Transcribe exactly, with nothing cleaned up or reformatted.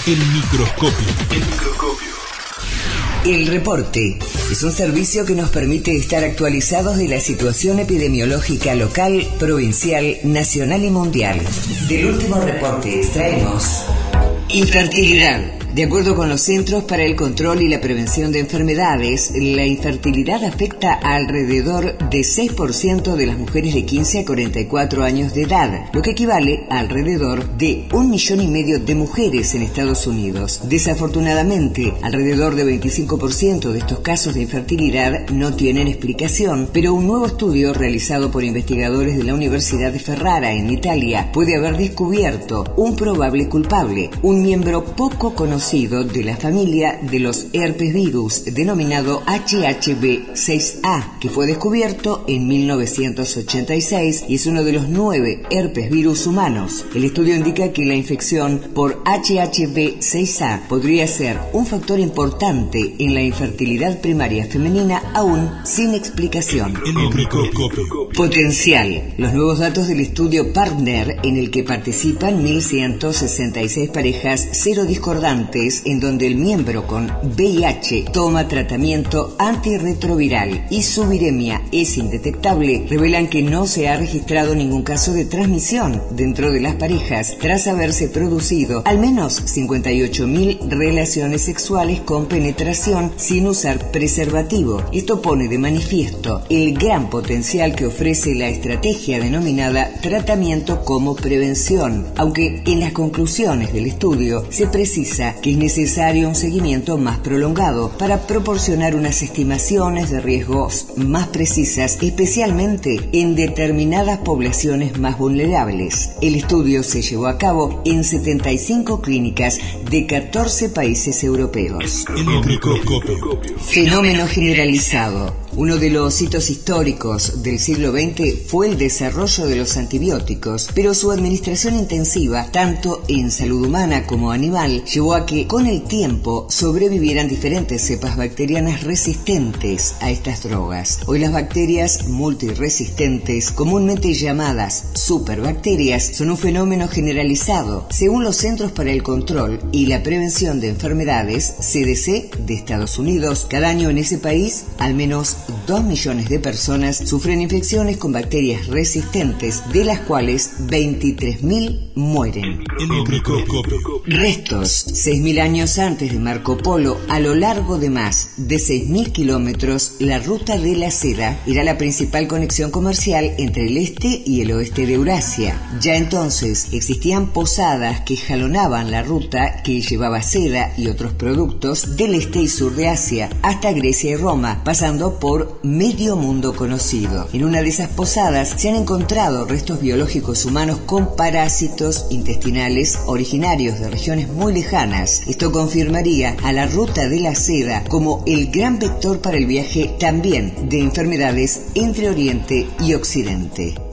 El microscopio. El microscopio. El reporte es un servicio que nos permite estar actualizados de la situación epidemiológica local, provincial, nacional y mundial. Del último reporte extraemos: infertilidad. De acuerdo con los Centros para el Control y la Prevención de Enfermedades, la infertilidad afecta a alrededor de seis por ciento de las mujeres de quince a cuarenta y cuatro años de edad, lo que equivale a alrededor de un millón y medio de mujeres en Estados Unidos. Desafortunadamente, alrededor de veinticinco por ciento de estos casos de infertilidad no tienen explicación, pero un nuevo estudio realizado por investigadores de la Universidad de Ferrara en Italia puede haber descubierto un probable culpable, un miembro poco conocido de la familia de los herpes virus, denominado H H V seis A, que fue descubierto en mil novecientos ochenta y seis y es uno de los nueve herpes virus humanos. El estudio indica que la infección por H H V seis A podría ser un factor importante en la infertilidad primaria femenina, aún sin explicación. El microscopio. Potencial. Los nuevos datos del estudio Partner, en el que participan mil ciento sesenta y seis parejas cero discordantes, en donde el miembro con V I H toma tratamiento antirretroviral y su viremia es indetectable, revelan que no se ha registrado ningún caso de transmisión dentro de las parejas tras haberse producido al menos cincuenta y ocho mil relaciones sexuales con penetración sin usar preservativo. Esto pone de manifiesto el gran potencial que ofrece la estrategia denominada tratamiento como prevención, aunque en las conclusiones del estudio se precisa que es necesario un seguimiento más prolongado para proporcionar unas estimaciones de riesgos más precisas, especialmente en determinadas poblaciones más vulnerables. El estudio se llevó a cabo en setenta y cinco clínicas de catorce países europeos. El microscopio. Fenómeno generalizado. Uno de los hitos históricos del siglo veinte fue el desarrollo de los antibióticos, pero su administración intensiva, tanto en salud humana como animal, llevó a que con el tiempo sobrevivieran diferentes cepas bacterianas resistentes a estas drogas. Hoy las bacterias multiresistentes, comúnmente llamadas superbacterias, son un fenómeno generalizado. Según los Centros para el Control y la Prevención de Enfermedades, C D C, de Estados Unidos, cada año en ese país al menos dos millones de personas sufren infecciones con bacterias resistentes, de las cuales veintitrés mil mueren. El microscopio. Restos. seis mil años antes de Marco Polo, a lo largo de más de seis mil kilómetros, la ruta de la seda era la principal conexión comercial entre el este y el oeste de Eurasia. Ya entonces existían posadas que jalonaban la ruta que llevaba seda y otros productos del este y sur de Asia hasta Grecia y Roma, pasando por medio mundo conocido. En una de esas posadas se han encontrado restos biológicos humanos con parásitos intestinales originarios de regiones muy lejanas. Esto confirmaría a la ruta de la seda como el gran vector para el viaje también de enfermedades entre Oriente y Occidente.